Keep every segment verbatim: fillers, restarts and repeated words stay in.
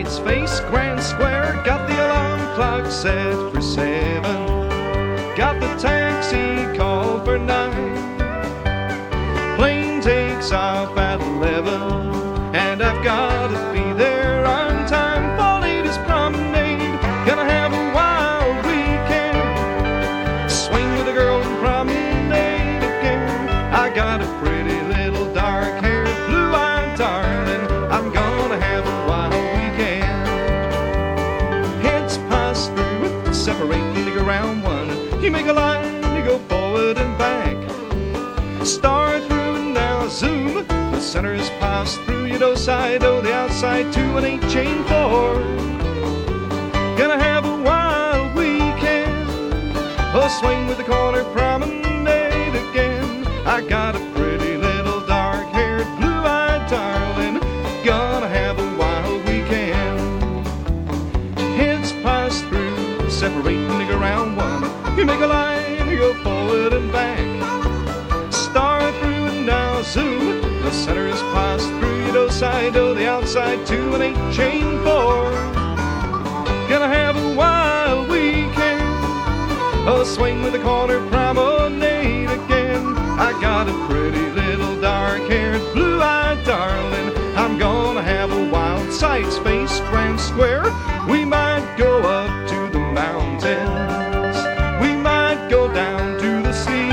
sights face Grand Square. Got the alarm clock set for seven. Got the taxi called for nine. Plane takes off at eleven, and I've got to be there on time for Ladies Promenade. Gonna have a wild weekend, swing with a girl and promenade again. I got a pretty little dark-haired, blue-eyed darling. I'm gonna have a wild weekend. Heads pass through, separating to go round one. You make a line, you go forward and back. Star through and now zoom. The centers pass through, you do side, oh, the outside two, and eight chain four. Gonna have a wild weekend. Oh, swing with the corner promenade again. I got a pretty little dark-haired, blue-eyed darling. Gonna have a wild weekend. Heads pass through, separating to go round one. You make a line, you go forward and back. Star through and now zoom. The centers pass through, you do side, oh, the outside two, and eight chain four. Gonna have a wild weekend. Oh, swing with the corner promenade again. I got a pretty little dark-haired, blue-eyed darling. I'm gonna have a wild sights face Grand Square. We might go up to the mountains, we might go down to the sea,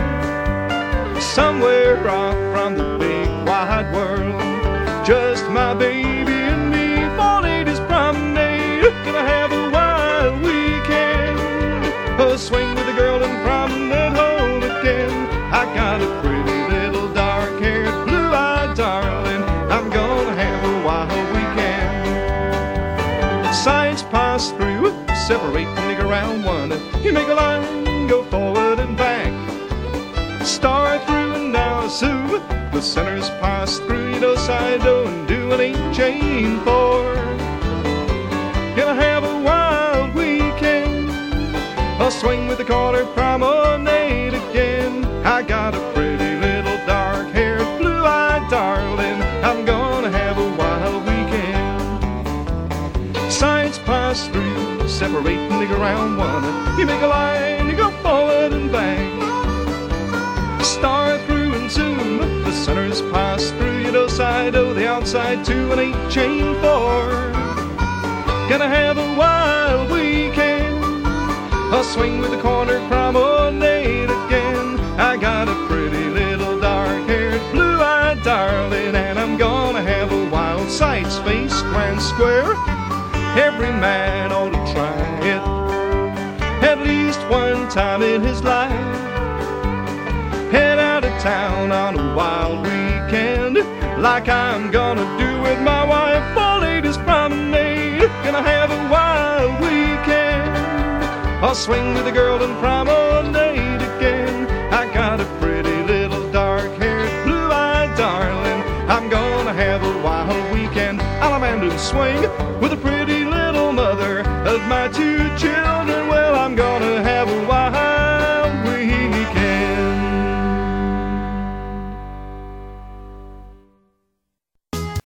somewhere off from the big wide world. Just my baby and me for Ladies Promenade. Gonna have a wild weekend. Oh, swing with the girl and promenade home again. I got a pretty little dark-haired, blue-eyed darling. I'm gonna have a wild weekend. Sights pass through, separating to go round one. You make a line, go forward and back. Star through and now zoom. The centers pass through, you do side, oh, and do an eight chain four. Gonna have a wild weekend. I'll swing with the corner promenade again. I got a pretty little dark-haired, blue-eyed darling. I'm gonna have a wild weekend. Sights pass through, separating to go round one. You make a line, you go forward and back. Star through and zoom. The centers pass through, you do side, oh, the outside two, and eight chain four. Gonna have a wild weekend. I'll swing with the corner promenade again. I got a pretty little dark-haired, blue-eyed darling, and I'm gonna have a wild sights face Grand Square. Every man ought to try it at least one time in his life. Head out of town on a wild weekend, like I'm gonna do with my wife for Ladies Promenade. Gonna have a wild weekend. I'll swing with the girl and promenade again. I got a pretty little dark-haired, blue-eyed darling. I'm gonna have a wild weekend. I'll abandon swing with the pretty little mother of my two children.